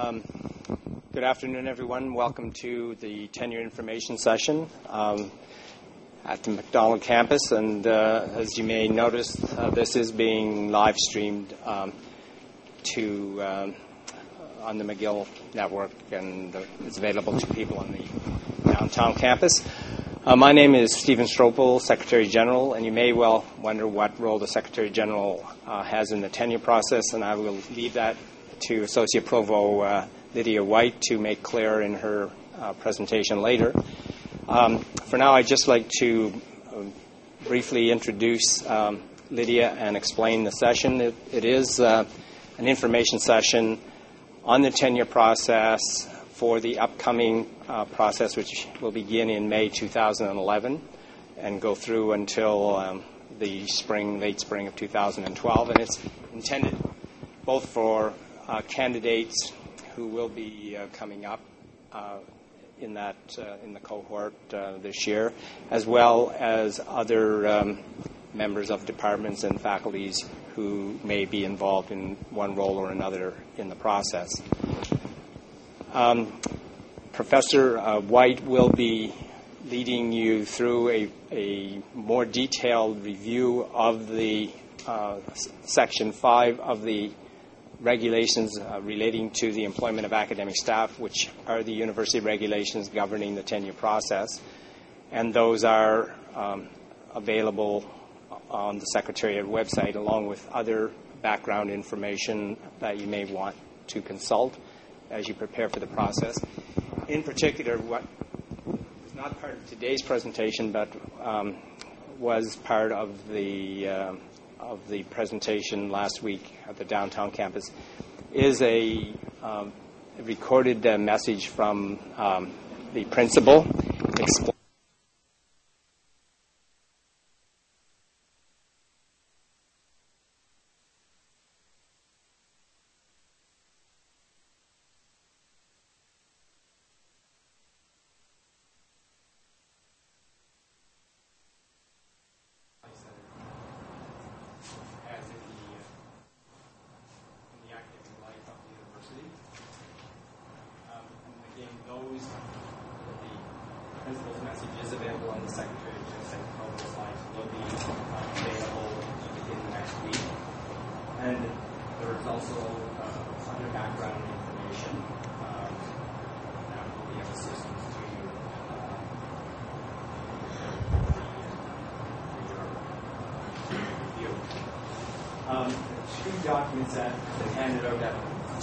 Good afternoon, everyone. Welcome to the tenure information session at the Macdonald campus. And as you may notice, this is being live streamed on the McGill network, and it's available to people on the downtown campus. My name is Stephen Stropel, Secretary General, and you may well wonder what role the Secretary General has in the tenure process, and I will leave that to Associate Provost Lydia White to make clear in her presentation later. For now, I'd just like to briefly introduce Lydia and explain the session. It is an information session on the tenure process for the upcoming process, which will begin in May 2011 and go through until the late spring of 2012. And it's intended both for candidates who will be coming up in the cohort this year, as well as other members of departments and faculties who may be involved in one role or another in the process. Professor White will be leading you through a more detailed review of the Section 5 of the regulations relating to the employment of academic staff, which are the university regulations governing the tenure process. And those are available on the Secretariat website, along with other background information that you may want to consult as you prepare for the process. In particular, what is not part of today's presentation, but was part of the presentation last week at the downtown campus, is a recorded message from the principal documents that have been handed out that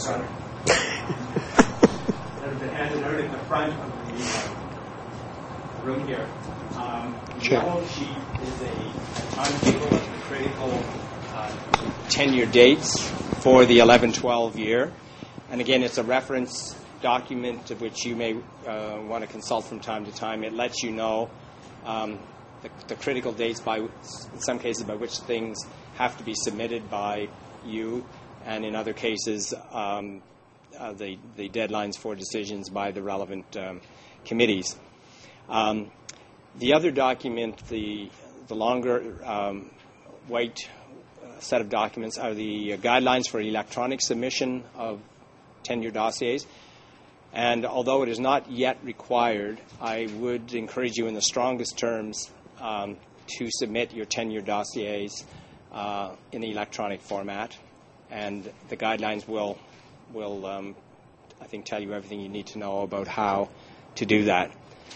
have been handed out at the front of the room here. The yellow sheet is a timetable of the critical tenure dates for the 11-12 year. And again, it's a reference document of which you may want to consult from time to time. It lets you know the critical dates, in some cases, by which things have to be submitted by you, and in other cases, the deadlines for decisions by the relevant committees. The other document, the longer white set of documents, are the guidelines for electronic submission of tenure dossiers. And although it is not yet required, I would encourage you in the strongest terms to submit your tenure dossiers in the electronic format, and the guidelines will I think, tell you everything you need to know about how to do that.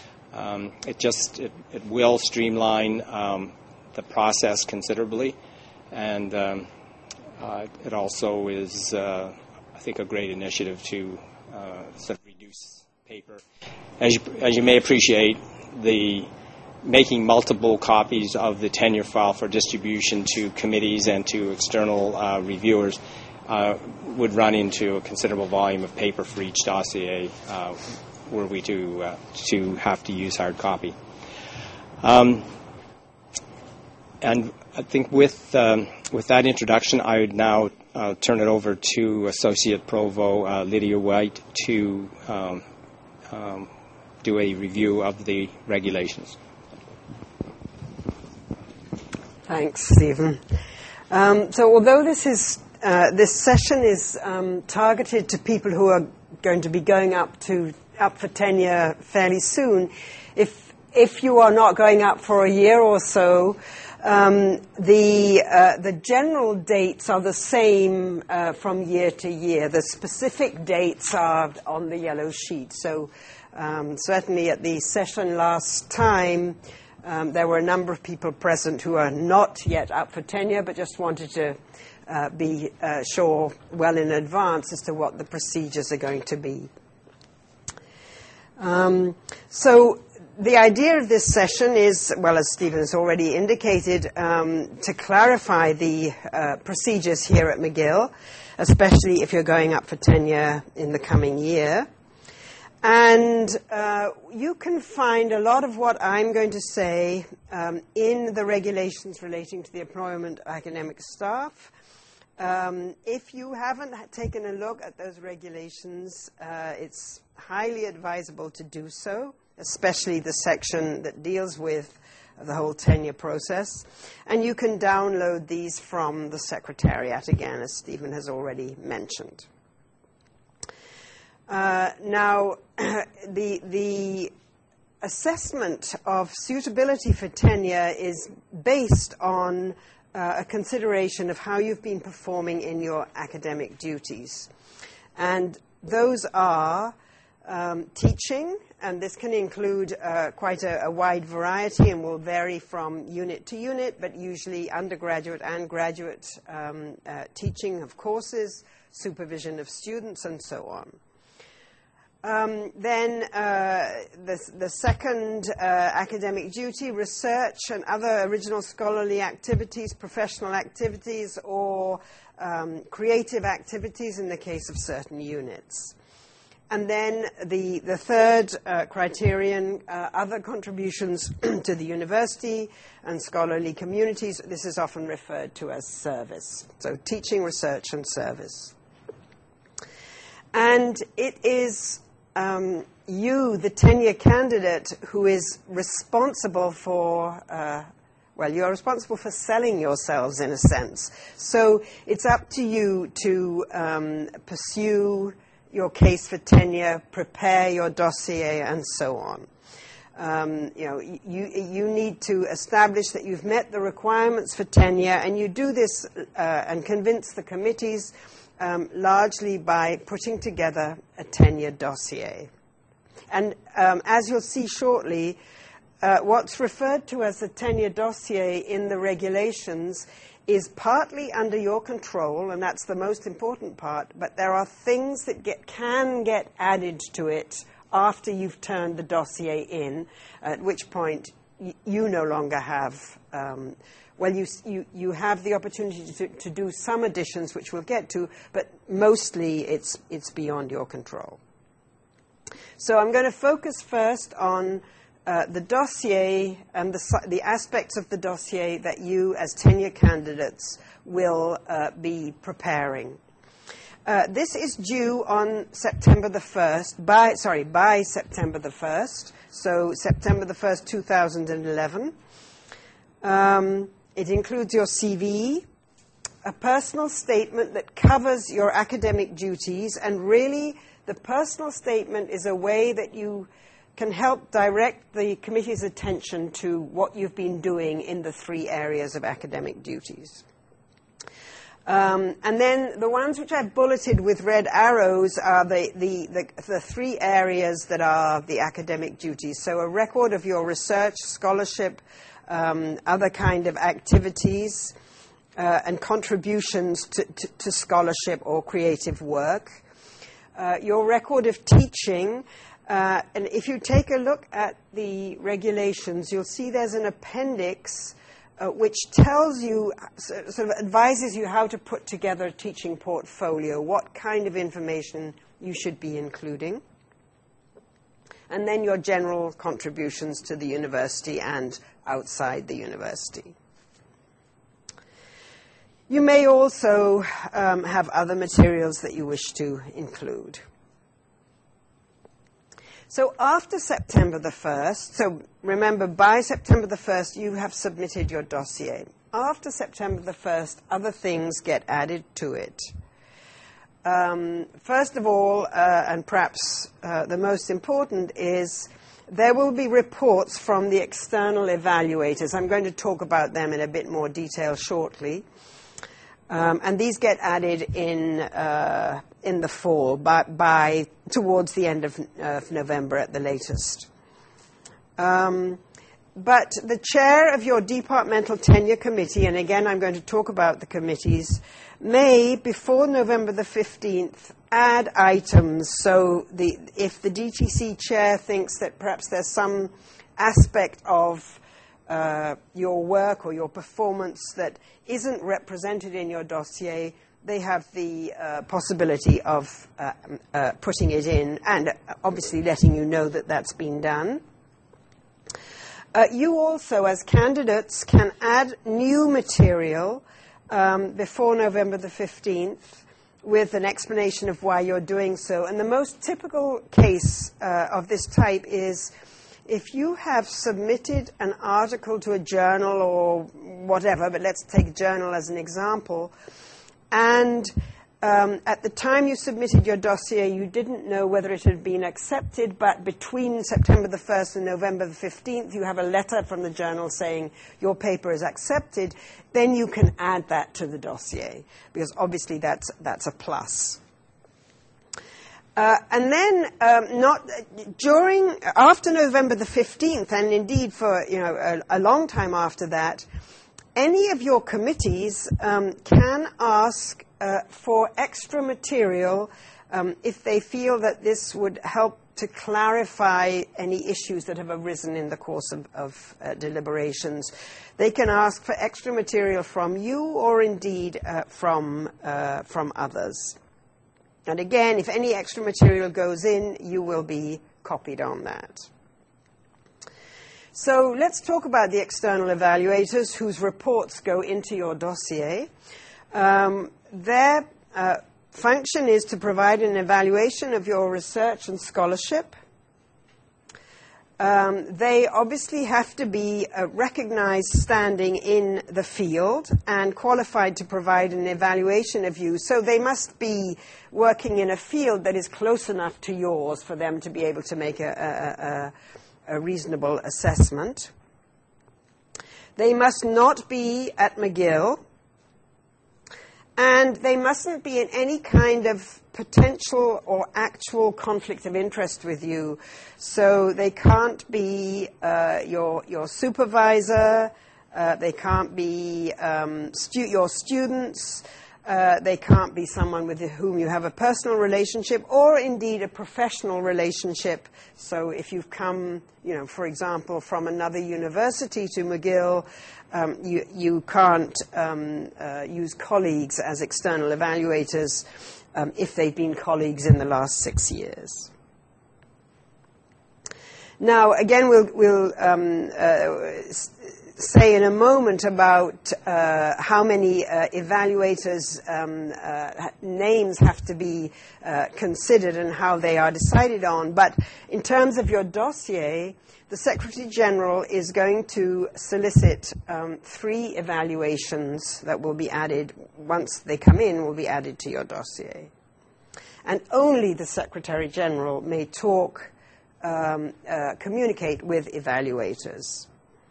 It will streamline the process considerably, and it also is, I think, a great initiative to sort of reduce paper. As you may appreciate, making multiple copies of the tenure file for distribution to committees and to external reviewers would run into a considerable volume of paper for each dossier were we to have to use hard copy. And I think with that introduction, I would now turn it over to Associate Provost Lydia White to do a review of the regulations. Thanks, Stephen. So although this is This session is targeted to people who are going to be going up for tenure fairly soon. If you are not going up for a year or so, the general dates are the same from year to year. The specific dates are on the yellow sheet. So certainly at the session last time, there were a number of people present who are not yet up for tenure, but just wanted to be sure well in advance as to what the procedures are going to be. So the idea of this session is, well, as Stephen has already indicated, to clarify the procedures here at McGill, especially if you're going up for tenure in the coming year. And you can find a lot of what I'm going to say in the regulations relating to the employment of academic staff. If you haven't taken a look at those regulations, it's highly advisable to do so, especially the section that deals with the whole tenure process. And you can download these from the Secretariat, again, as Stephen has already mentioned. Now, the assessment of suitability for tenure is based on a consideration of how you've been performing in your academic duties. And those are teaching, and this can include quite a wide variety and will vary from unit to unit, but usually undergraduate and graduate teaching of courses, supervision of students, and so on. Then the second academic duty, research and other original scholarly activities, professional activities, or creative activities in the case of certain units. And then the third criterion, other contributions to the university and scholarly communities. This is often referred to as service. So teaching, research, and service. And it is you, the tenure candidate, who is responsible for, you're responsible for selling yourselves in a sense. So it's up to you to pursue your case for tenure, prepare your dossier, and so on. You need to establish that you've met the requirements for tenure, and you do this and convince the committees largely by putting together a tenure dossier. And as you'll see shortly, what's referred to as a tenure dossier in the regulations is partly under your control, and that's the most important part, but there are things that can get added to it after you've turned the dossier in, at which point you no longer have you have the opportunity to do some additions, which we'll get to, but mostly it's beyond your control. So I'm going to focus first on the dossier and the aspects of the dossier that you, as tenure candidates, will be preparing. This is due on September the 1st, by September the 1st, so September the 1st, 2011. It includes your CV, a personal statement that covers your academic duties, and really the personal statement is a way that you can help direct the committee's attention to what you've been doing in the three areas of academic duties. And then the ones which I've bulleted with red arrows are the three areas that are the academic duties. So a record of your research, scholarship, other kind of activities, and contributions to scholarship or creative work. Your record of teaching, and if you take a look at the regulations, you'll see there's an appendix which tells you, sort of advises you how to put together a teaching portfolio, what kind of information you should be including. And then your general contributions to the university and outside the university. You may also have other materials that you wish to include. So after September the 1st, so remember, by September the 1st, you have submitted your dossier. after September the 1st, other things get added to it. First of all, and perhaps the most important, is there will be reports from the external evaluators. I'm going to talk about them in a bit more detail shortly. And these get added in the fall, by towards the end of November at the latest. But the chair of your departmental tenure committee, and again I'm going to talk about the committees, may, before November the 15th, add items. So if the DTC chair thinks that perhaps there's some aspect of your work or your performance that isn't represented in your dossier, they have the possibility of putting it in and obviously letting you know that that's been done. You also, as candidates, can add new material before November the 15th with an explanation of why you're doing so. And the most typical case of this type is if you have submitted an article to a journal or whatever, but let's take a journal as an example, and at the time you submitted your dossier, you didn't know whether it had been accepted, but between September the 1st and November the 15th, you have a letter from the journal saying your paper is accepted, then you can add that to the dossier, because obviously that's a plus. And then, after November the 15th, and indeed for a long time after that, any of your committees can ask for extra material if they feel that this would help to clarify any issues that have arisen in the course of deliberations. They can ask for extra material from you or indeed from others. And again, if any extra material goes in, you will be copied on that. So let's talk about the external evaluators whose reports go into your dossier. Their function is to provide an evaluation of your research and scholarship. They obviously have to be recognized standing in the field and qualified to provide an evaluation of you. So they must be working in a field that is close enough to yours for them to be able to make a reasonable assessment. They must not be at McGill. And they mustn't be in any kind of potential or actual conflict of interest with you. So they can't be your supervisor, they can't be your students, they can't be someone with whom you have a personal relationship or indeed a professional relationship. So if you've come, for example, from another university to McGill, you can't use colleagues as external evaluators if they've been colleagues in the last 6 years. Now, again, we'll say in a moment about how many evaluators' names have to be considered and how they are decided on. But in terms of your dossier, the Secretary General is going to solicit 3 evaluations that will be added, once they come in, will be added to your dossier. And only the Secretary General may communicate with evaluators.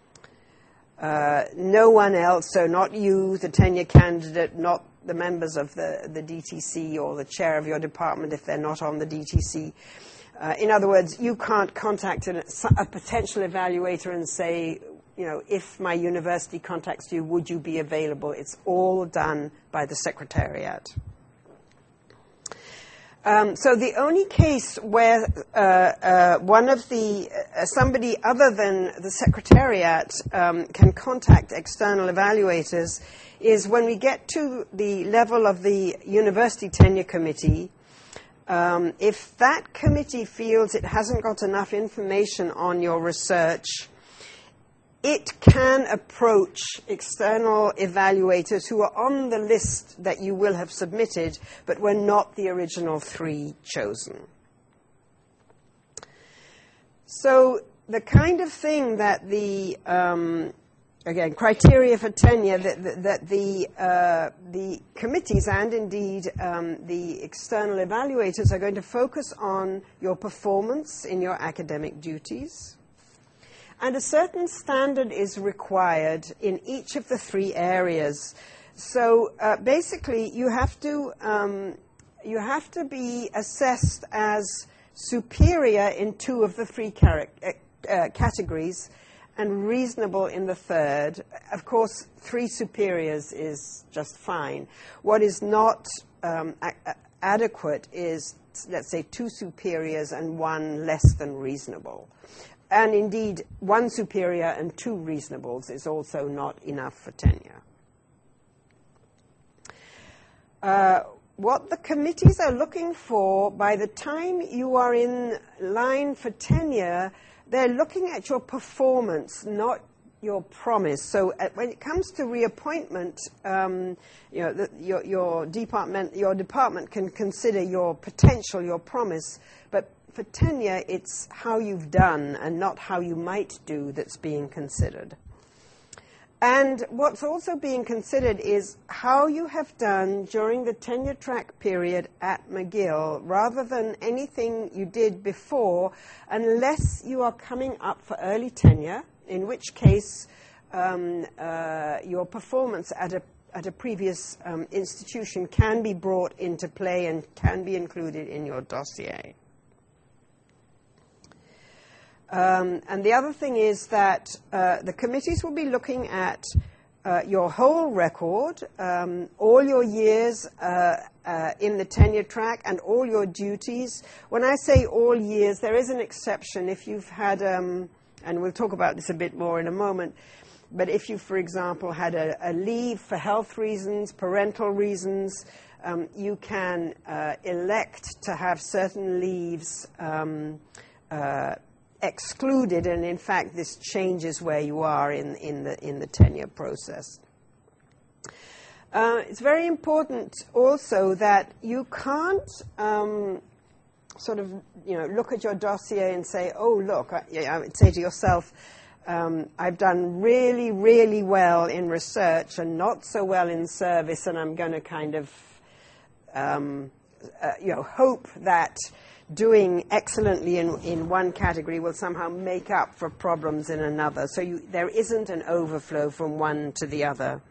No one else, so not you, the tenure candidate, not the members of the DTC or the chair of your department if they're not on the DTC. In other words, you can't contact a potential evaluator and say, if my university contacts you, would you be available? It's all done by the Secretariat. So the only case where somebody other than the Secretariat can contact external evaluators is when we get to the level of the University Tenure Committee. If that committee feels it hasn't got enough information on your research, it can approach external evaluators who are on the list that you will have submitted, but were not the original 3 chosen. So the kind of thing that the again, criteria for tenure that the committees and indeed the external evaluators are going to focus on your performance in your academic duties. And a certain standard is required in each of the three areas. So basically, you have to be assessed as superior in two of the three categories, and reasonable in the third. Of course, 3 superiors is just fine. What is not adequate is, let's say, 2 superiors and 1 less than reasonable. And indeed, 1 superior and 2 reasonables is also not enough for tenure. What the committees are looking for by the time you are in line for tenure, they're looking at your performance, not your promise. So when it comes to reappointment, your department can consider your potential, your promise, but for tenure, it's how you've done and not how you might do that's being considered. And what's also being considered is how you have done during the tenure track period at McGill, rather than anything you did before, unless you are coming up for early tenure, in which case your performance at a previous institution can be brought into play and can be included in your dossier. And the other thing is that the committees will be looking at your whole record, all your years in the tenure track, and all your duties. When I say all years, there is an exception. If you've had, and we'll talk about this a bit more in a moment, but if you, for example, had a leave for health reasons, parental reasons, you can elect to have certain leaves excluded, and in fact this changes where you are in the tenure process. It's very important also that you can't look at your dossier and say, oh look, I would say to yourself, I've done really, really well in research and not so well in service, and I'm going to kind of hope that doing excellently in one category will somehow make up for problems in another. So there isn't an overflow from one to the other.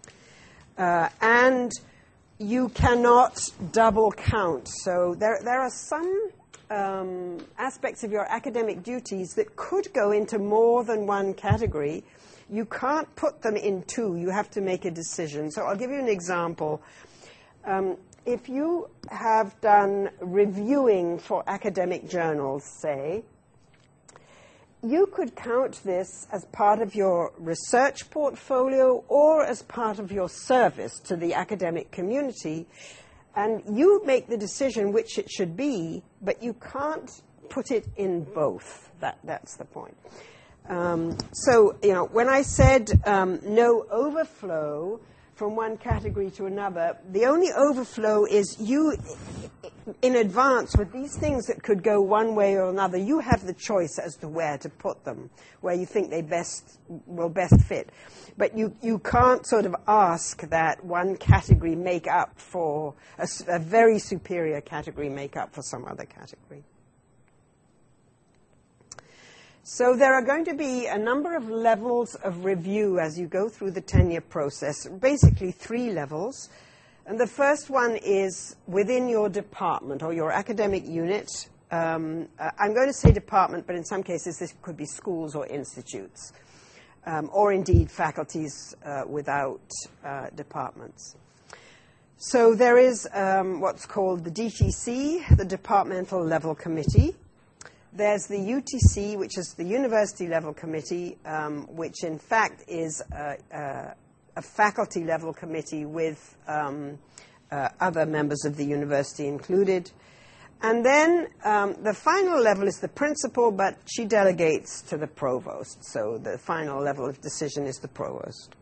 And you cannot double count. So there are some aspects of your academic duties that could go into more than one category. You can't put them in 2. You have to make a decision. So I'll give you an example. If you have done reviewing for academic journals, say, you could count this as part of your research portfolio or as part of your service to the academic community, and you make the decision which it should be, but you can't put it in both. That's the point. So, when I said no overflow from one category to another, the only overflow is you, in advance, with these things that could go one way or another, you have the choice as to where to put them, where you think they will best fit. But you can't sort of ask that one category make up for, a very superior category make up for some other category. So there are going to be a number of levels of review as you go through the tenure process, basically 3 levels. And the first one is within your department or your academic unit. I'm going to say department, but in some cases this could be schools or institutes, or indeed faculties without departments. So there is what's called the DTC, the Departmental Level Committee. There's the UTC, which is the University Level Committee, which in fact is a faculty level committee with other members of the university included. And then the final level is the principal, but she delegates to the provost. So the final level of decision is the provost.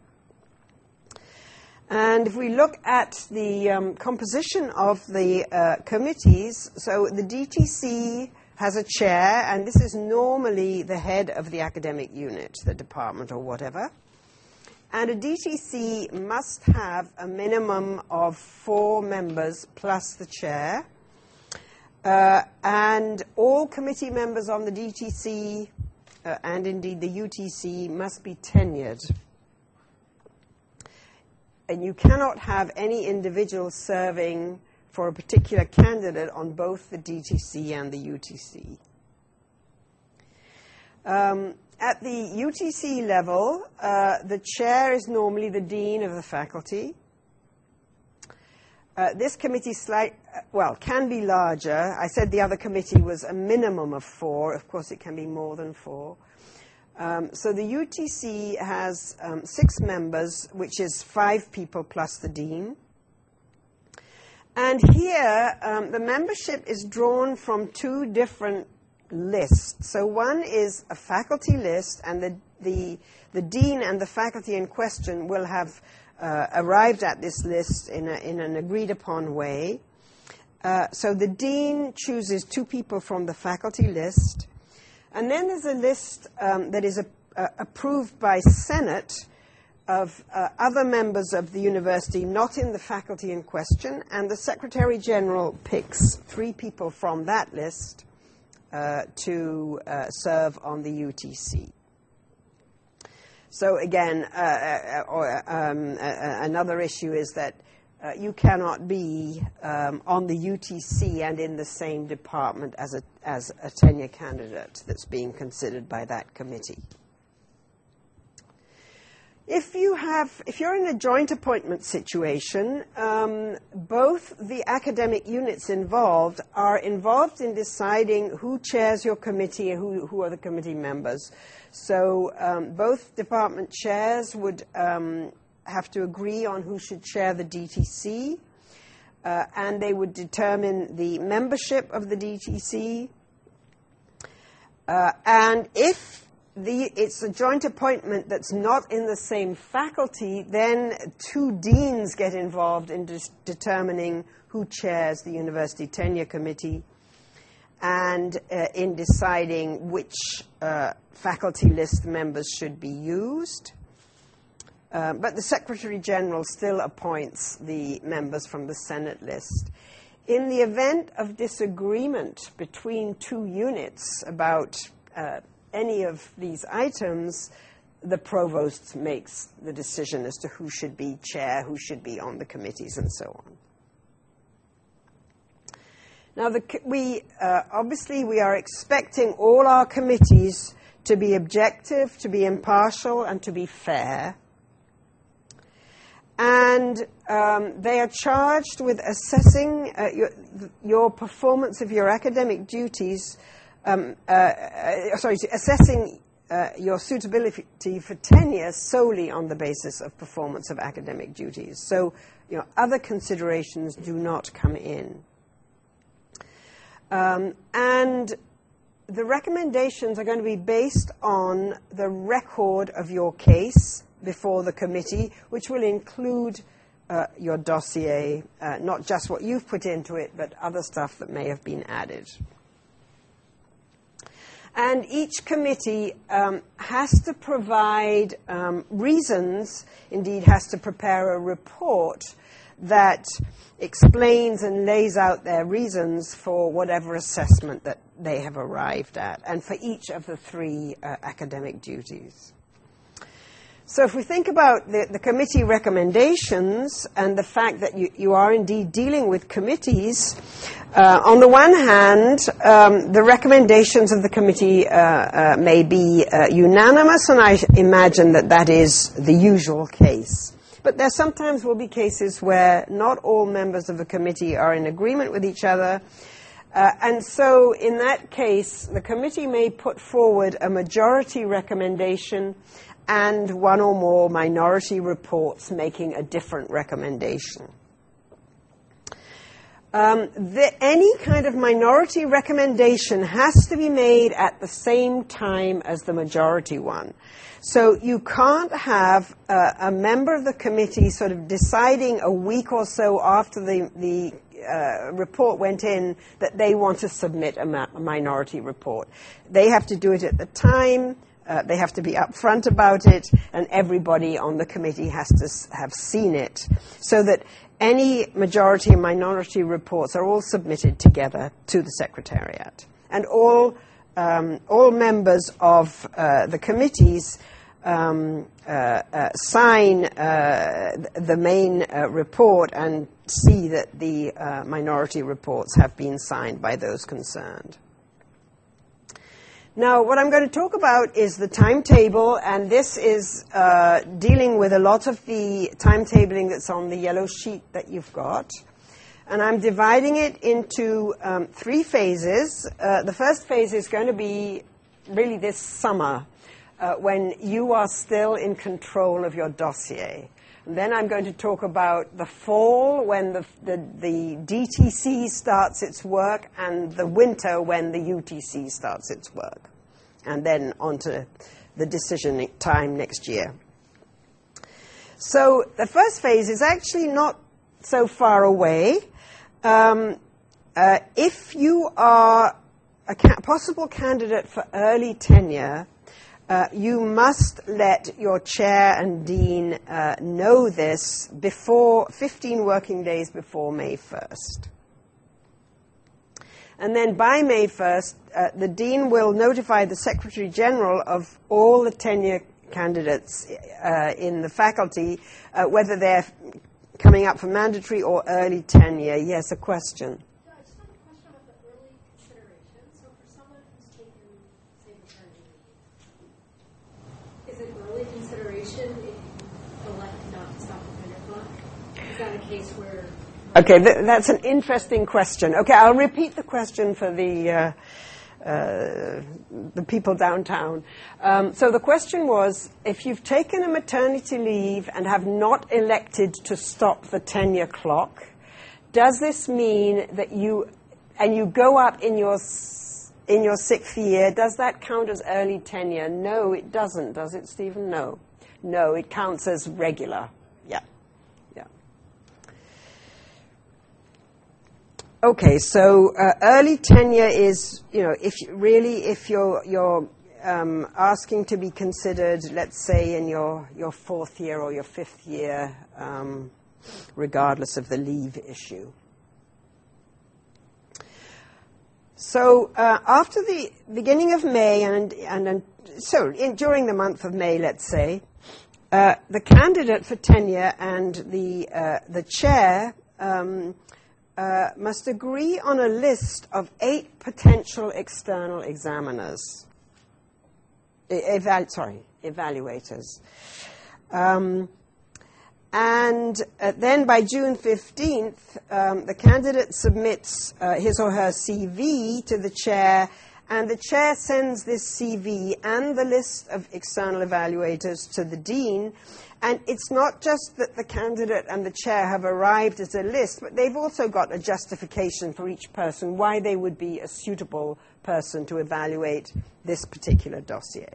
And if we look at the composition of the committees, so the DTC has a chair, and this is normally the head of the academic unit, the department or whatever. And a DTC must have a minimum of 4 members plus the chair. And all committee members on the DTC and indeed the UTC must be tenured. And you cannot have any individual serving for a particular candidate on both the DTC and the UTC. At the UTC level, the chair is normally the dean of the faculty. This committee can be larger. I said the other committee was a minimum of 4. Of course, it can be more than 4. So the UTC has 6 members, which is 5 people plus the dean. And here, the membership is drawn from 2 different lists. So one is a faculty list, and the dean and the faculty in question will have arrived at this list in an agreed-upon way. So the dean chooses 2 people from the faculty list. And then there's a list that is approved by Senate of other members of the university not in the faculty in question, and the Secretary General picks 3 people from that list to serve on the UTC. So again, another issue is that you cannot be on the UTC and in the same department as a tenure candidate that's being considered by that committee. If you're in a joint appointment situation, both the academic units involved are involved in deciding who chairs your committee and who are the committee members. So both department chairs would have to agree on who should chair the DTC, and they would determine the membership of the DTC. And if it's a joint appointment that's not in the same faculty, then 2 deans get involved in determining who chairs the University Tenure Committee and in deciding which faculty list members should be used. But the Secretary General still appoints the members from the Senate list. In the event of disagreement between 2 units about any of these items, the provost makes the decision as to who should be chair, who should be on the committees, and so on. Now, obviously we are expecting all our committees to be objective, to be impartial, and to be fair. And they are charged with assessing your performance of your academic duties, assessing your suitability for tenure solely on the basis of performance of academic duties. So, other considerations do not come in. And the recommendations are going to be based on the record of your case before the committee, which will include your dossier, not just what you've put into it, but other stuff that may have been added. And each committee has to provide reasons, indeed has to prepare a report that explains and lays out their reasons for whatever assessment that they have arrived at, and for each of the 3 academic duties. So if we think about the committee recommendations and the fact that you are indeed dealing with committees, on the one hand, the recommendations of the committee may be unanimous, and I imagine that is the usual case. But there sometimes will be cases where not all members of the committee are in agreement with each other. And so in that case, the committee may put forward a majority recommendation and 1 or more minority reports making a different recommendation. Any kind of minority recommendation has to be made at the same time as the majority one. So you can't have a member of the committee sort of deciding a week or so after the report went in that they want to submit a minority report. They have to do it at the time they have to be upfront about it, and everybody on the committee has to have seen it, so that any majority and minority reports are all submitted together to the Secretariat. And all members of the committees sign the main report and see that the minority reports have been signed by those concerned. Now, what I'm going to talk about is the timetable, and this is dealing with a lot of the timetabling that's on the yellow sheet that you've got. And I'm dividing it into 3 phases. The first phase is going to be really this summer, when you are still in control of your dossier. And then I'm going to talk about the fall, when the DTC starts its work, and the winter, when the UTC starts its work. And then on to the decision time next year. So the first phase is actually not so far away. If you are a possible candidate for early tenure, you must let your chair and dean know this before 15 working days before May 1st. And then by May 1st, the dean will notify the Secretary General of all the tenure candidates in the faculty, whether they're coming up for mandatory or early tenure. Yes, a question. Yeah, I just have a question about the early consideration. So for someone who's taken, say, maternity leave, is it early consideration if you elect not to stop the tenure clock? Is that a case where... Okay, that's an interesting question. Okay, I'll repeat the question for the people downtown. So the question was, if you've taken a maternity leave and have not elected to stop the tenure clock, does this mean that you go up in your 6th year, does that count as early tenure? No, it doesn't, does it, Stephen? No. No, it counts as regular. Yeah. Yeah. Okay, so early tenure is, if you're asking to be considered, let's say, in your 4th year or your 5th year, regardless of the leave issue. So after the beginning of May, during the month of May, let's say, the candidate for tenure and the chair must agree on a list of 8 potential external examiners. Evaluators. And then by June 15th, the candidate submits his or her CV to the chair, and the chair sends this CV and the list of external evaluators to the dean. And it's not just that the candidate and the chair have arrived at a list, but they've also got a justification for each person why they would be a suitable person to evaluate this particular dossier.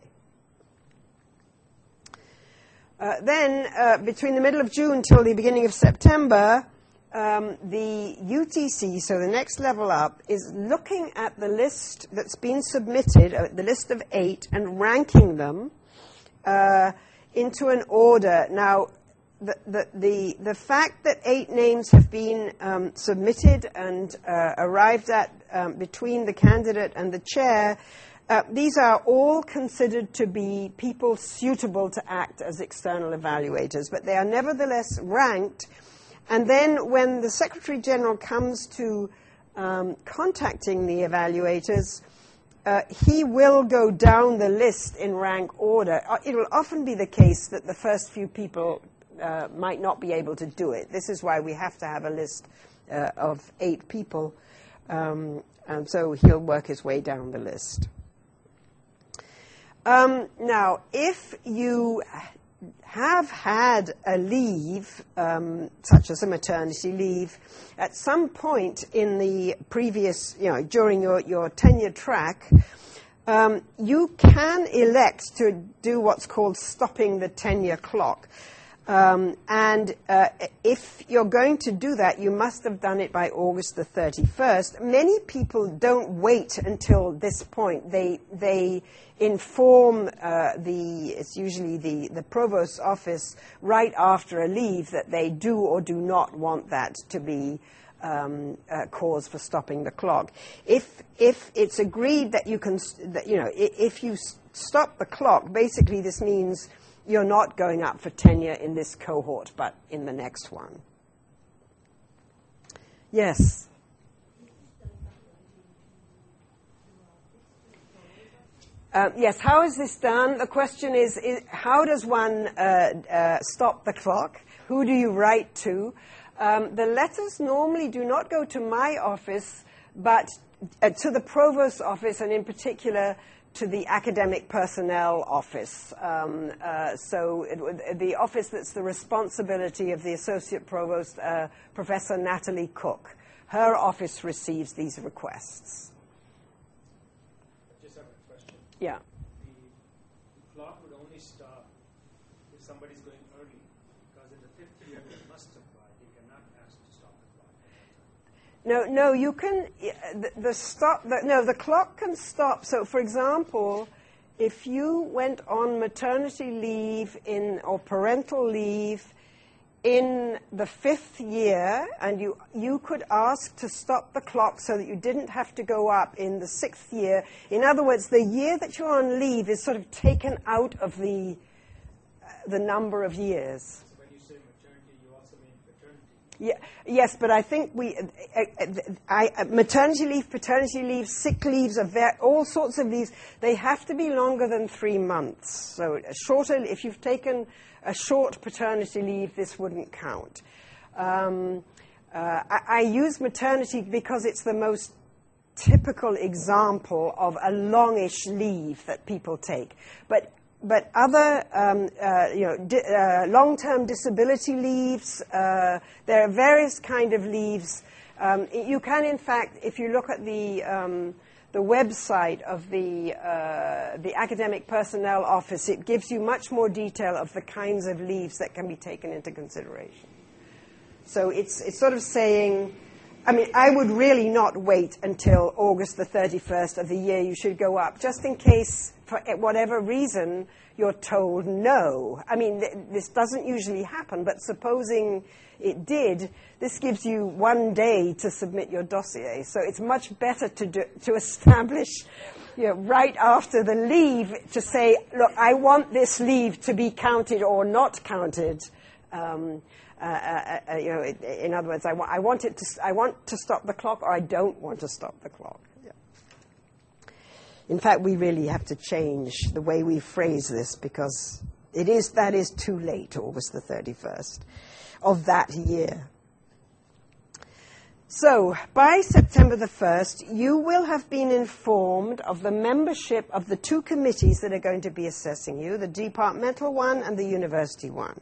Then, between the middle of June till the beginning of September, the UTC, so the next level up, is looking at the list that's been submitted, the list of 8, and ranking them into an order. Now, the fact that 8 names have been submitted and arrived at between the candidate and the chair, these are all considered to be people suitable to act as external evaluators, but they are nevertheless ranked. And then when the Secretary General comes to contacting the evaluators, he will go down the list in rank order. It will often be the case that the first few people might not be able to do it. This is why we have to have a list of 8 people. And so he'll work his way down the list. Now, if you have had a leave, such as a maternity leave, at some point in the previous, during your tenure track, you can elect to do what's called stopping the tenure clock. And if you're going to do that, you must have done it by August the 31st. Many people don't wait until this point. They inform it's usually the provost's office right after a leave that they do or do not want that to be cause for stopping the clock. If it's agreed that you can, if you stop the clock, basically this means you're not going up for tenure in this cohort, but in the next one. Yes? Yes, how is this done? The question is how does one stop the clock? Who do you write to? The letters normally do not go to my office, but to the provost's office, and in particular to the academic personnel office. So the office that's the responsibility of the associate provost, Professor Natalie Cook. Her office receives these requests. I just have a question. Yeah. The clock would only stop if somebody's going early, because in the fifth year they must apply. They cannot ask to stop the clock. No, you can. The clock can stop. So, for example, if you went on maternity leave or parental leave in the fifth year, and you could ask to stop the clock so that you didn't have to go up in the sixth year. In other words, the year that you're on leave is sort of taken out of the number of years. So when you say maternity, you also mean paternity. Yeah, yes, but I think maternity leave, paternity leave, sick leaves, all sorts of leaves, they have to be longer than 3 months. So if you've taken a short paternity leave, this wouldn't count. I use maternity because it's the most typical example of a longish leave that people take. But other, long-term disability leaves, there are various kind of leaves. You can, in fact, if you look at the website of the Academic Personnel Office, it gives you much more detail of the kinds of leaves that can be taken into consideration. So it's sort of saying, I would really not wait until August the 31st of the year you should go up, just in case, for whatever reason, you're told no. This doesn't usually happen, but supposing it did, this gives you 1 day to submit your dossier. So it's much better to establish, right after the leave, to say, look, I want this leave to be counted or not counted. In other words, I want to stop the clock, or I don't want to stop the clock. Yeah. In fact, we really have to change the way we phrase this, because that is too late, August the 31st of that year. So, by September the 1st, you will have been informed of the membership of the two committees that are going to be assessing you, the departmental one and the university one.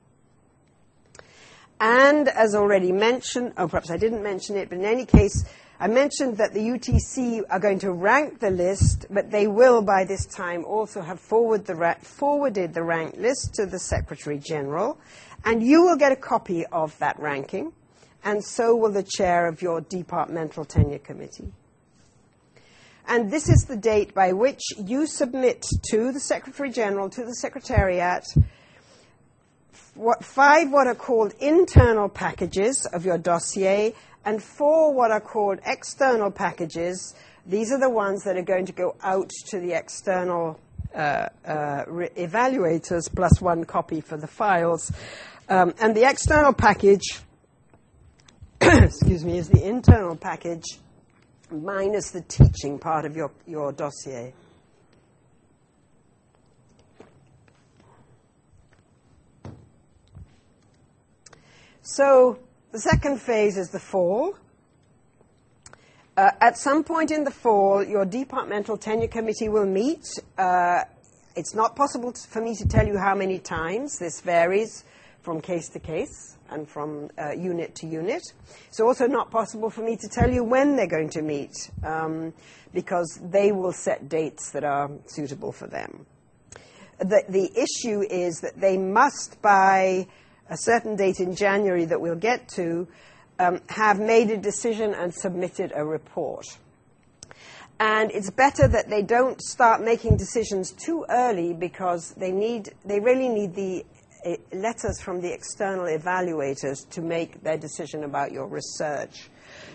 And as already mentioned, perhaps I didn't mention it, but in any case, I mentioned that the UTC are going to rank the list, but they will by this time also have forwarded the ranked list to the Secretary General, and you will get a copy of that ranking, and so will the chair of your departmental tenure committee. And this is the date by which you submit to the Secretary General, to the Secretariat, 5 what are called internal packages of your dossier, and 4 what are called external packages. These are the ones that are going to go out to the external evaluators, plus 1 copy for the files. And the external package, excuse me, is the internal package minus the teaching part of your dossier. So the second phase is the fall. At some point in the fall, your departmental tenure committee will meet. It's not possible for me to tell you how many times. This varies from case to case and from unit to unit. It's also not possible for me to tell you when they're going to meet, because they will set dates that are suitable for them. the issue is that they must, by a certain date in January that we'll get to, have made a decision and submitted a report. And it's better that they don't start making decisions too early, because they really need the letters from the external evaluators to make their decision about your research.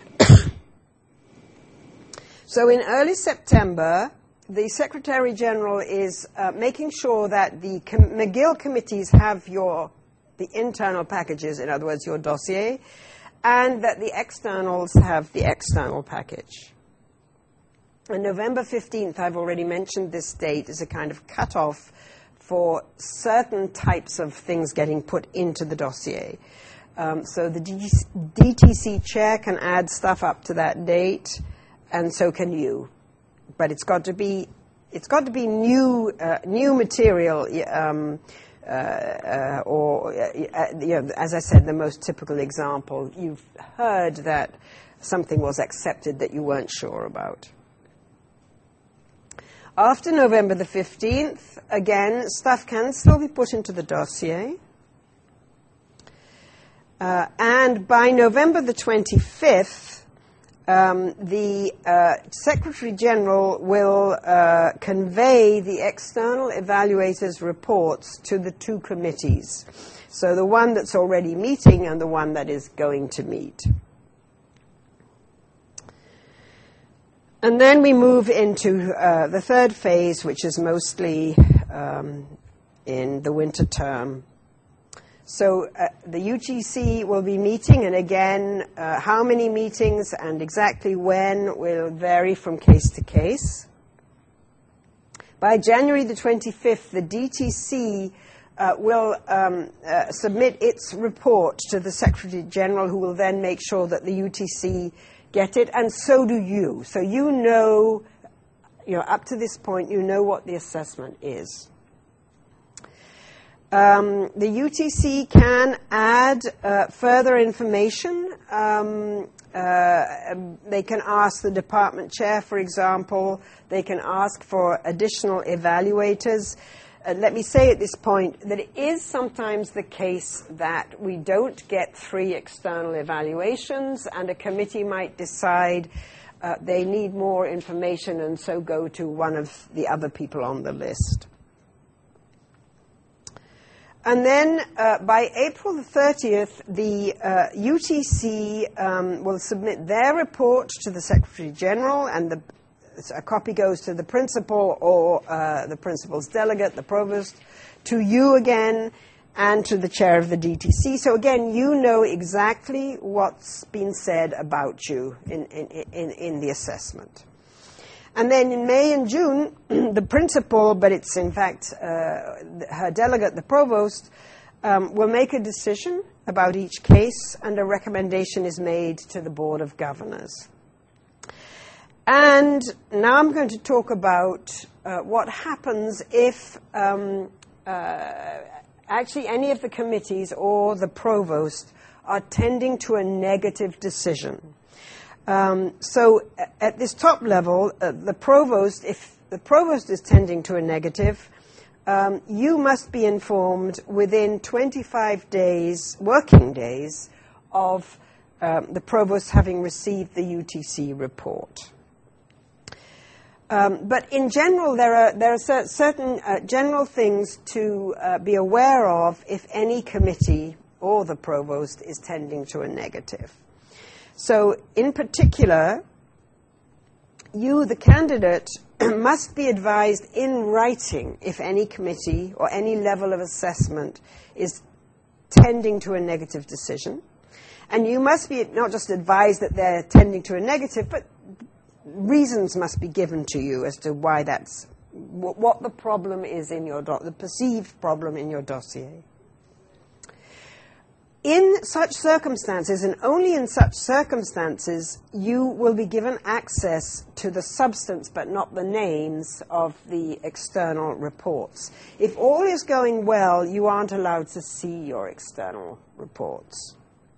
So in early September, the Secretary General is making sure that the McGill committees have the internal packages, in other words, your dossier, and that the externals have the external package. And November 15th, I've already mentioned this date, is a kind of cutoff for certain types of things getting put into the dossier. So the DTC chair can add stuff up to that date, and so can you. But it's got to be new material, or as I said, the most typical example. You've heard that something was accepted that you weren't sure about. After November the 15th, again, stuff can still be put into the dossier. And by November the 25th, the Secretary General will convey the external evaluators' reports to the two committees. So the one that's already meeting and the one that is going to meet. And then we move into the third phase, which is mostly in the winter term. So the UTC will be meeting, and again, how many meetings and exactly when will vary from case to case. By January the 25th, the DTC will submit its report to the Secretary General, who will then make sure that the UTC get it, and so do you. So you know, up to this point, you know what the assessment is. The UTC can add further information. They can ask the department chair, for example. They can ask for additional evaluators. Let me say at this point that it is sometimes the case that we don't get 3 external evaluations, and a committee might decide they need more information and so go to one of the other people on the list. And then by April the 30th, the UTC will submit their report to the Secretary General, and a copy goes to the principal or the principal's delegate, the provost, to you again, and to the chair of the DTC. So again, you know exactly what's been said about you in the assessment. And then in May and June, the principal, but it's in fact her delegate, the provost, will make a decision about each case, and a recommendation is made to the Board of Governors. And now I'm going to talk about what happens if actually any of the committees or the provost are tending to a negative decision. So at this top level, the provost, if the provost is tending to a negative, you must be informed within 25 working days of the provost having received the UTC report. But in general, there are certain general things to be aware of if any committee or the provost is tending to a negative. So, in particular, you, the candidate, must be advised in writing if any committee or any level of assessment is tending to a negative decision. And you must be not just advised that they're tending to a negative, but reasons must be given to you as to why that's, what the problem is in your the perceived problem in your dossier. In such circumstances, and only in such circumstances, you will be given access to the substance but not the names of the external reports. If all is going well, you aren't allowed to see your external reports.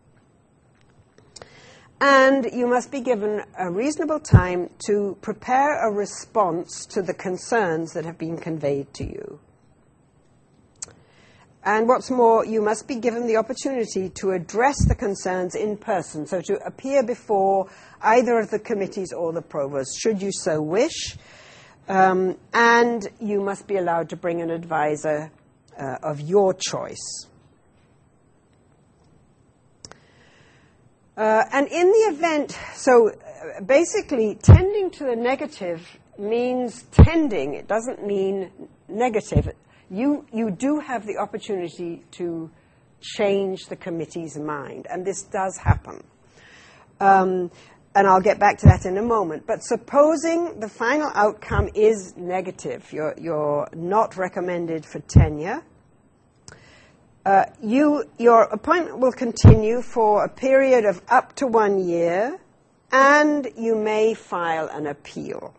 And you must be given a reasonable time to prepare a response to the concerns that have been conveyed to you. And what's more, you must be given the opportunity to address the concerns in person, so to appear before either of the committees or the provost, should you so wish. And you must be allowed to bring an advisor of your choice. And in the event, so basically tending to the negative means tending. It doesn't mean negative. You do have the opportunity to change the committee's mind, and this does happen. And I'll get back to that in a moment. But supposing the final outcome is negative, you're not recommended for tenure, your appointment will continue for a period of up to 1 year, and you may file an appeal.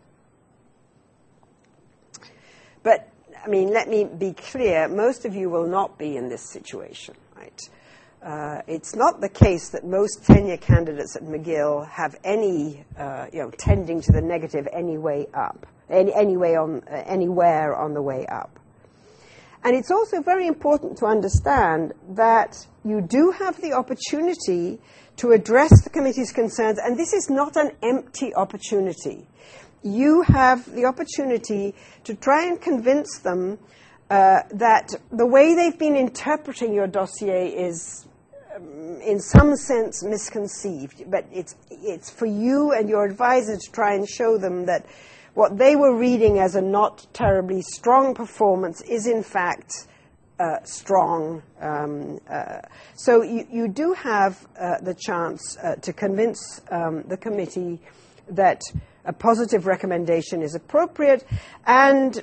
But, I mean, let me be clear, most of you will not be in this situation, right? It's not the case that most tenure candidates at McGill have any, tending to the negative any way up, anywhere on the way up. And it's also very important to understand that you do have the opportunity to address the committee's concerns, and this is not an empty opportunity. You have the opportunity to try and convince them that the way they've been interpreting your dossier is, in some sense, misconceived. But it's for you and your advisor to try and show them that what they were reading as a not terribly strong performance is, in fact, strong. So you do have the chance to convince the committee that a positive recommendation is appropriate, and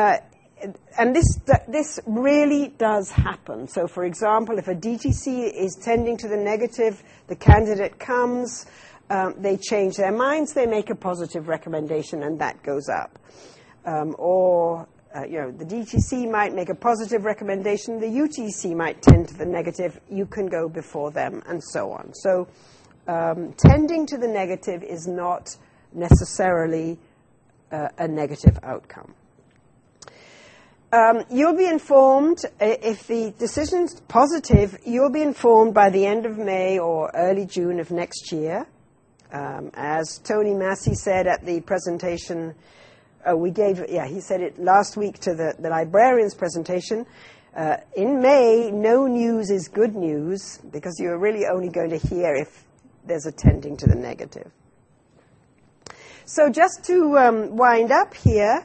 this really does happen. So, for example, if a DTC is tending to the negative, the candidate comes, they change their minds, they make a positive recommendation, and that goes up. The DTC might make a positive recommendation, the UTC might tend to the negative, you can go before them, and so on. So, tending to the negative is not necessarily a negative outcome. You'll be informed, if the decision's positive, you'll be informed by the end of May or early June of next year. As Tony Massey said at the presentation, he said it last week to the librarian's presentation, in May, no news is good news, because you're really only going to hear if there's a tending to the negative. So just to wind up here,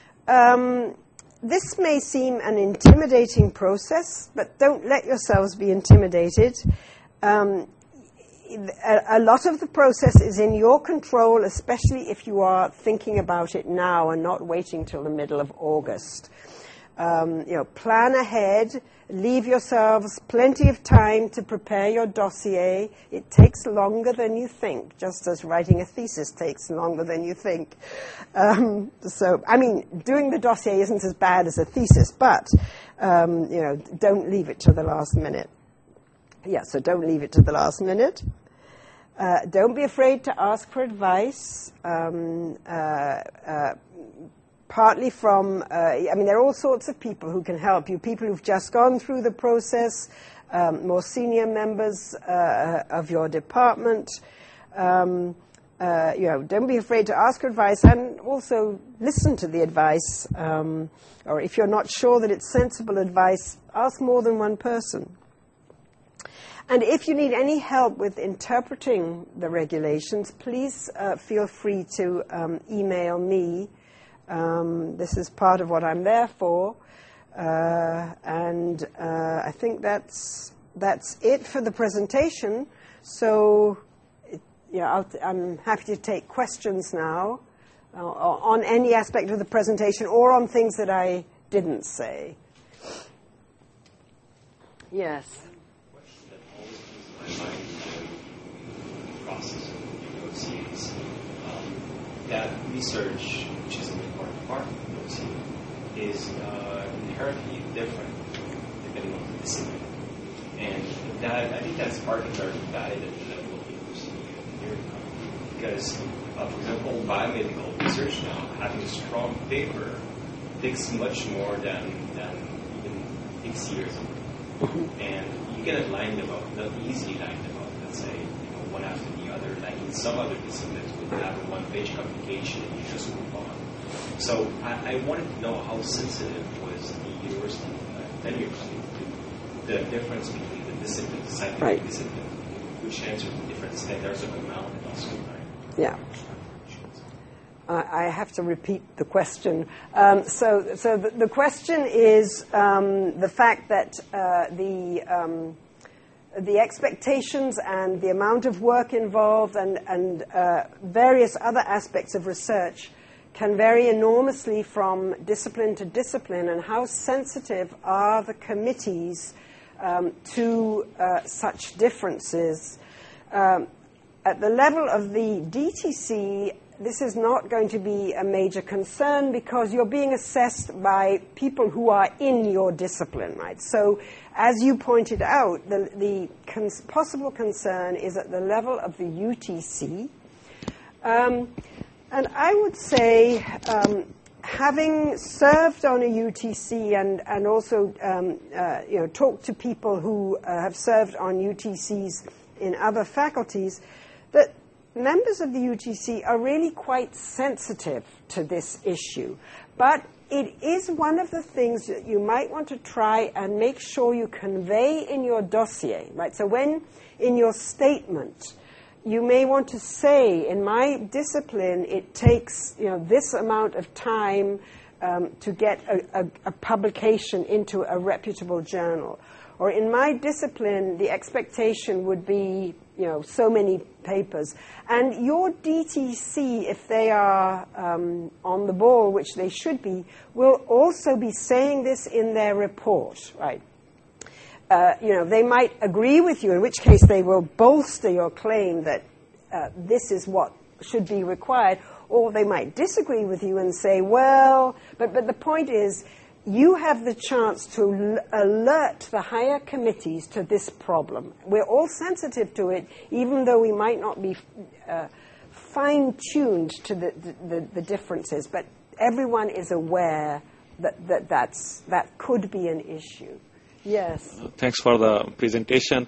this may seem an intimidating process, but don't let yourselves be intimidated. A lot of the process is in your control, especially if you are thinking about it now and not waiting till the middle of August. Plan ahead, leave yourselves plenty of time to prepare your dossier. It takes longer than you think, just as writing a thesis takes longer than you think. Doing the dossier isn't as bad as a thesis, but, don't leave it to the last minute. So don't leave it to the last minute. Don't be afraid to ask for advice. Partly from, there are all sorts of people who can help you, people who've just gone through the process, more senior members of your department. Don't be afraid to ask for advice, and also listen to the advice. Or if you're not sure that it's sensible advice, ask more than one person. And if you need any help with interpreting the regulations, please feel free to email me. This is part of what I'm there for, and I think that's it for the presentation. So, I'm happy to take questions now on any aspect of the presentation or on things that I didn't say. Yes. Question that always comes to my mind in the process of negotiations. That research, which is an important part of negotiating, is inherently different depending on the discipline. And I think that's particularly valid at the level of university engineering, because, for example, biomedical research now, having a strong paper takes much more than even 6 years And you get it lined up, not easily lined up, let's say, one after the other, like in some other disciplines would have a one-page publication and you just move on. So I wanted to know how sensitive was the university tenure to the difference between the disciplines, scientific discipline, which answers the different standards of amount and also time. Yeah. I have to repeat the question. So the question is the fact that the expectations and the amount of work involved and various other aspects of research can vary enormously from discipline to discipline, and how sensitive are the committees to such differences. At the level of the DTC, this is not going to be a major concern because you're being assessed by people who are in your discipline, right? So, as you pointed out, the possible concern is at the level of the UTC. And I would say, having served on a UTC and also talked to people who have served on UTCs in other faculties, that members of the UTC are really quite sensitive to this issue. But it is one of the things that you might want to try and make sure you convey in your dossier, right? So when in your statement, you may want to say, in my discipline, it takes this amount of time to get a publication into a reputable journal. Or in my discipline, the expectation would be, so many papers. And your DTC, if they are on the ball, which they should be, will also be saying this in their report, right? They might agree with you, in which case they will bolster your claim that this is what should be required, or they might disagree with you and say, well, but the point is, you have the chance to alert the higher committees to this problem. We're all sensitive to it, even though we might not be fine-tuned to the differences, but everyone is aware that could be an issue. Yes. Thanks for the presentation.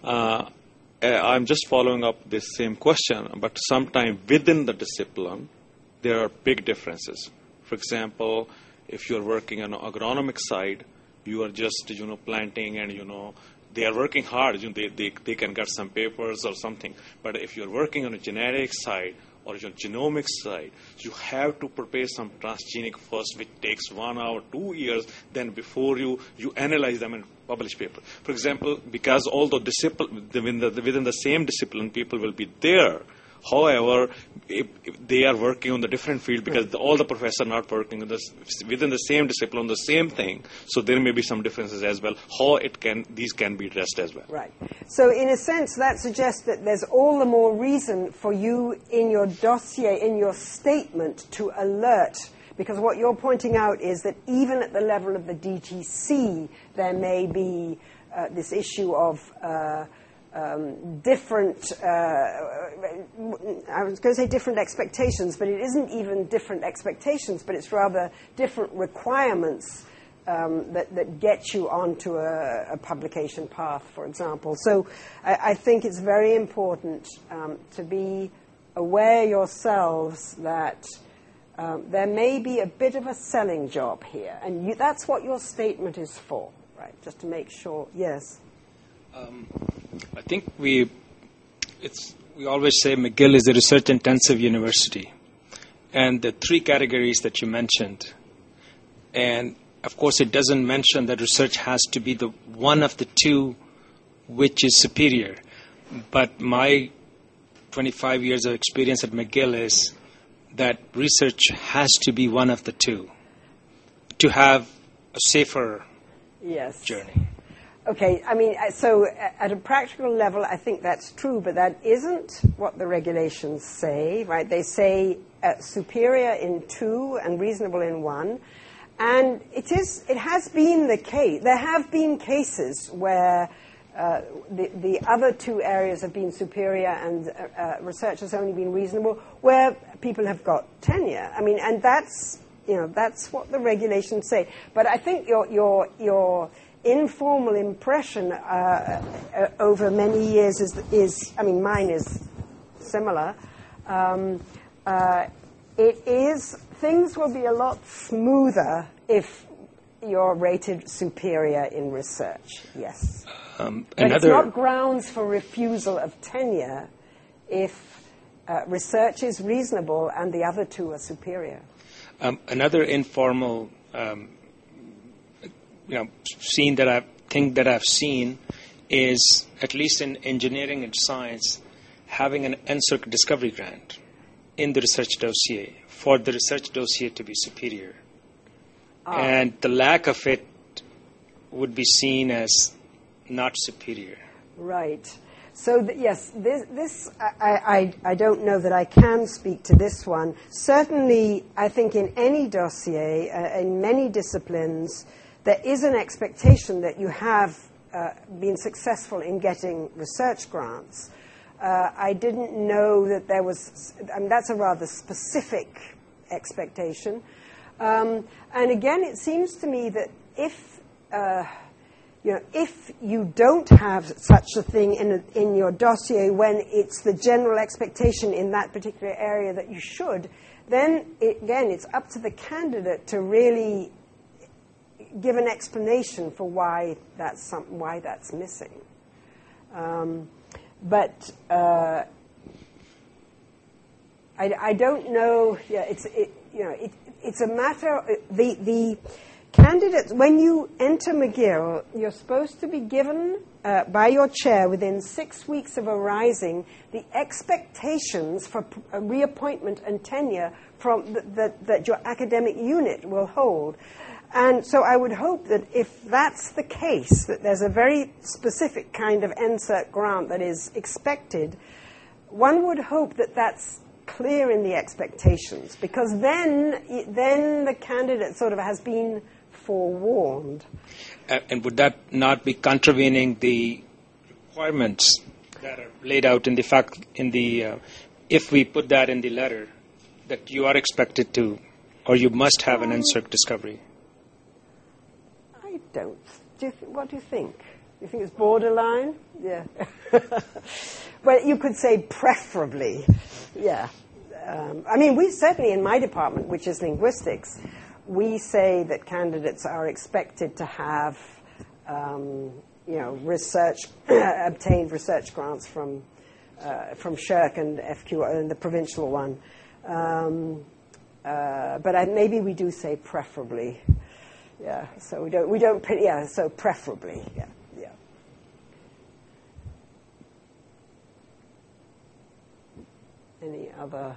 I'm just following up this same question, but sometime within the discipline, there are big differences. For example, if you're working on an agronomic side, you are just, planting and, they are working hard. They can get some papers or something. But if you're working on a genetic side or your genomics side, you have to prepare some transgenic first, which takes 1 hour, 2 years, then before you analyze them and publish paper. For example, because although within the same discipline, people will be there. However, if they are working on the different field because all the professors are not working within the same discipline on the same thing. So there may be some differences as well. How these can be addressed as well. Right. So in a sense, that suggests that there's all the more reason for you in your dossier, in your statement, to alert. Because what you're pointing out is that even at the level of the DTC, there may be this issue of different, I was going to say different expectations, but it isn't even different expectations, but it's rather different requirements that get you onto a publication path, for example. So I think it's very important to be aware yourselves that there may be a bit of a selling job here, and that's what your statement is for, right? Just to make sure. Yes. I think we always say McGill is a research-intensive university, and the 3 categories that you mentioned, and of course it doesn't mention that research has to be the one of the 2 which is superior, but my 25 years of experience at McGill is that research has to be one of the 2 to have a safer journey. Okay, I mean, so at a practical level, I think that's true, but that isn't what the regulations say, right? They say superior in 2 and reasonable in 1. And it has been the case. There have been cases where the other 2 areas have been superior and research has only been reasonable, where people have got tenure. I mean, and that's what the regulations say. But I think your informal impression over many years is, I mean, mine is similar. Things will be a lot smoother if you're rated superior in research, yes. But it's not grounds for refusal of tenure if research is reasonable and the other two are superior. Another informal scene that I've seen is, at least in engineering and science, having an NSERC discovery grant in the research dossier for the research dossier to be superior. And the lack of it would be seen as not superior. Right. So, yes, this I don't know that I can speak to this one. Certainly, I think in any dossier, in many disciplines, there is an expectation that you have been successful in getting research grants. I didn't know that there was, I mean, that's a rather specific expectation. And again, it seems to me that if you don't have such a thing in your dossier when it's the general expectation in that particular area that you should, then, it's up to the candidate to really give an explanation for why that's missing. But I don't know. Yeah, it's a matter. The candidates, when you enter McGill, you're supposed to be given by your chair within 6 weeks of arising the expectations for reappointment and tenure that your academic unit will hold. And so I would hope that if that's the case, that there's a very specific kind of NSERC grant that is expected, one would hope that that's clear in the expectations, because then the candidate sort of has been forewarned. And would that not be contravening the requirements that are laid out in the if we put that in the letter, that you are expected to, or you must have an NSERC discovery? I don't. What do you think? You think it's borderline? Yeah. Well, you could say preferably. Yeah. I mean, we certainly in my department, which is linguistics, we say that candidates are expected to have, obtained research grants from SSHRC and FQ and the provincial one. But maybe we do say preferably. Yeah. So we don't. Yeah. So preferably. Yeah. Yeah. Any other?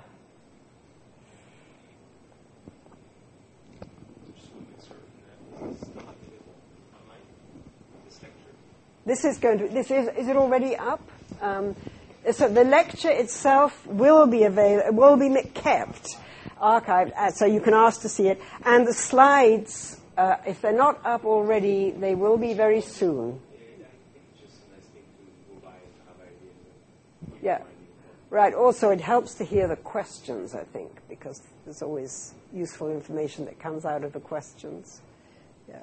This is going to. Is it already up? So the lecture itself will be available. Will be kept, archived, so you can ask to see it. And the slides, if they're not up already, they will be very soon. Yeah. Right. Also, it helps to hear the questions, I think, because there's always useful information that comes out of the questions. Yeah.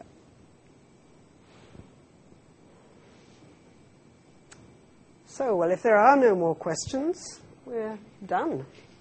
So, well, if there are no more questions, we're done.